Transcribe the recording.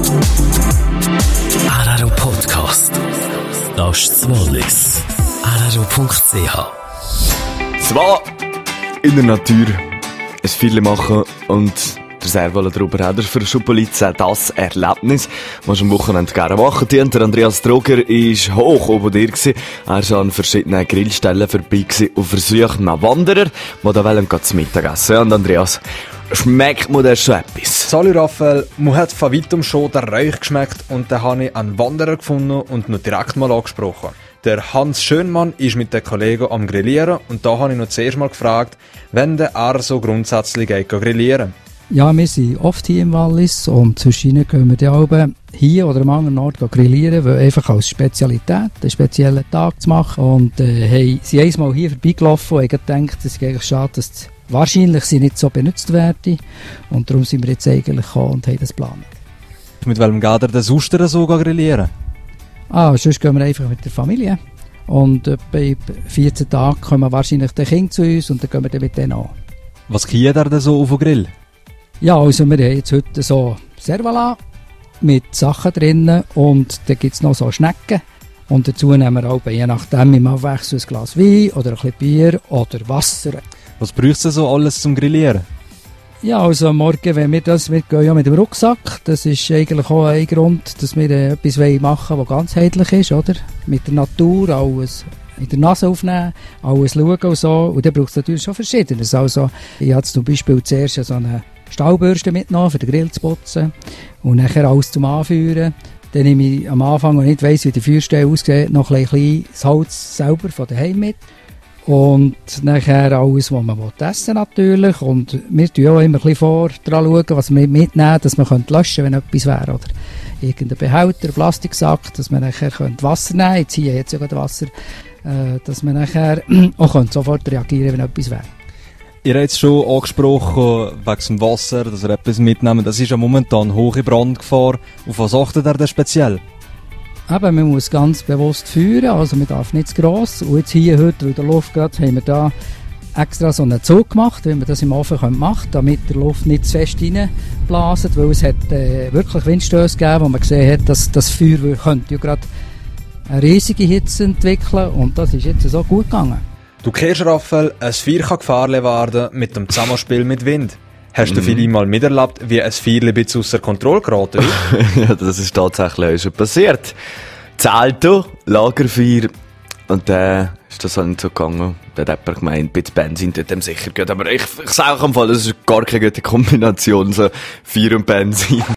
RRO Podcast. Das ist das Wallis. RRO.ch. Zwar in der Natur ein Feuerchen machen und der Servola drüber hat für Schuppolize das Erlebnis, was am Wochenende gerne machen. Der Andreas Droger war hoch oben dir gewesen. Er war an verschiedenen Grillstellen vorbei gewesen und versucht nach Wanderer, die da wollen zu Mittag essen. Und Andreas, schmeckt mir das schon etwas? Salut Raphael, mir hat von weitem schon der Räuch geschmeckt und dann habe ich einen Wanderer gefunden und noch direkt mal angesprochen. Der Hans Schönmann ist mit den Kollegen am Grillieren und da habe ich noch zuerst mal gefragt, wenn der so grundsätzlich geht grillieren. Ja, wir sind oft hier im Wallis und zwischen gehen wir dann auch hier oder am anderen Ort grillieren, weil einfach als Spezialität, einen speziellen Tag zu machen. Und sind einmal hier vorbeigelaufen und haben gedacht, es ist eigentlich schade, dass wahrscheinlich sie nicht so benutzt werden. Und darum sind wir jetzt eigentlich gekommen und haben das geplant. Mit welchem geht ihr den Suster so grillieren? Sonst gehen wir einfach mit der Familie. Und bei 14 Tagen kommen wahrscheinlich die Kinder zu uns und dann gehen wir dann mit denen an. Was kriegt ihr denn so auf den Grill? Ja, also wir haben jetzt heute so Servala mit Sachen drin und dann gibt es noch so Schnecken. Und dazu nehmen wir auch je nachdem im Abwechsel ein Glas Wein oder ein bisschen Bier oder Wasser. Was brauchst du so alles zum Grillieren? Ja, also morgen, wir gehen ja mit dem Rucksack. Das ist eigentlich auch ein Grund, dass wir etwas machen wollen, was ganzheitlich ist, oder? Mit der Natur, alles in der Nase aufnehmen, alles schauen und so. Und dann braucht es natürlich schon Verschiedenes. Also, ich habe zum Beispiel zuerst so eine Staubbürste mitgenommen, für den Grill zu putzen. Und nachher alles zum Anführen. Dann nehme ich am Anfang, wenn ich nicht weiss, wie die Feuerstelle aussieht, noch ein bisschen das Holz selber von daheim mit. Und nachher alles, was man essen will, natürlich. Und wir schauen auch immer ein bisschen vor dran schauen, was wir mitnehmen, dass man löschen könnte, wenn etwas wäre. Oder irgendein Behälter, Plastiksack, dass man nachher Wasser nehmen könnte. Jetzt hier hat es ja gerade Wasser. Dass man nachher auch sofort reagieren könnte, wenn etwas wäre. Ihr habt jetzt schon angesprochen, wegen dem Wasser, dass ihr etwas mitnehmen. Das ist ja momentan hohe Brandgefahr. Auf was achtet ihr denn speziell? Eben, man muss ganz bewusst führen, also man darf nicht zu gross. Und jetzt hier heute, weil der Luft geht, haben wir da extra so einen Zug gemacht, wie man das im Ofen machen kann, damit der Luft nicht zu fest reinblasen, weil es hat wirklich Windstöße gegeben, wo man gesehen hat, dass das Feuer könnte ja gerade eine riesige Hitze entwickeln und das ist jetzt so gut gegangen. Du kennst, Raphael, ein Feuer kann gefährlich werden mit dem Zusammenspiel mit Wind. Hast du vielleicht mal miterlebt, wie ein Feuer ein bisschen ausser Kontrolle geraten ist? Ja, das ist tatsächlich auch schon passiert. Zelto, Lagerfeuer. Und dann ist das halt nicht so gegangen. Dann hat jemand gemeint, ein bisschen Benzin tut dem sicher gut. Aber ich sage auch am Fall, das ist gar keine gute Kombination, so Feuer und Benzin.